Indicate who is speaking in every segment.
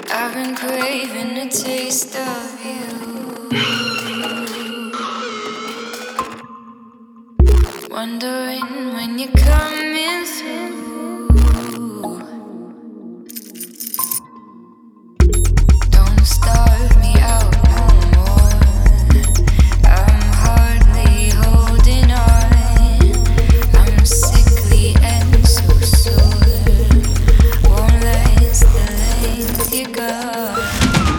Speaker 1: I've been craving a taste of you. Wondering when you're coming through. Don't starve me out no more. I'm hardly holding on. I'm sickly and so sore. Won't last the length you got.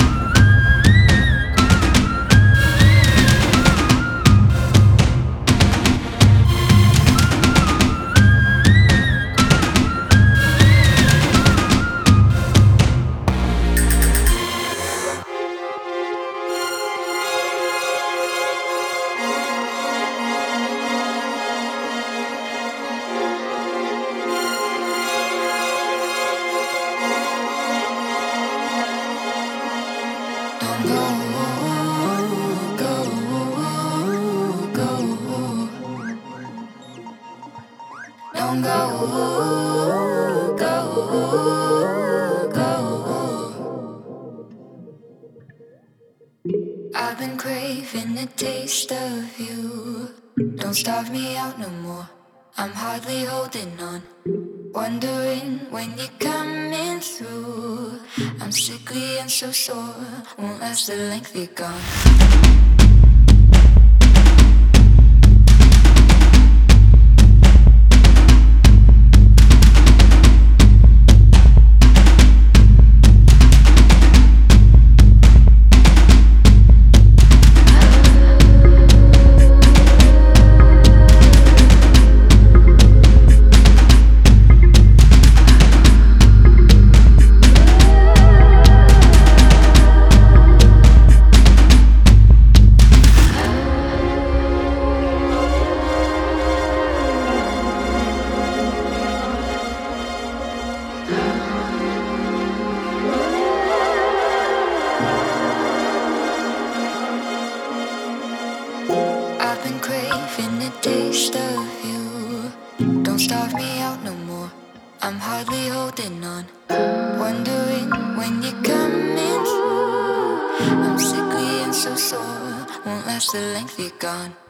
Speaker 1: Don't go, go, go. I've been craving a taste of you. Don't starve me out no more. I'm hardly holding on. Wondering when you're coming through. I'm sickly and so sore. Won't last the length you're gone. I've been craving a taste of you. Don't starve me out no more. I'm hardly holding on. Wondering when you're coming through. I'm sickly and so sore. Won't last the length you're gone.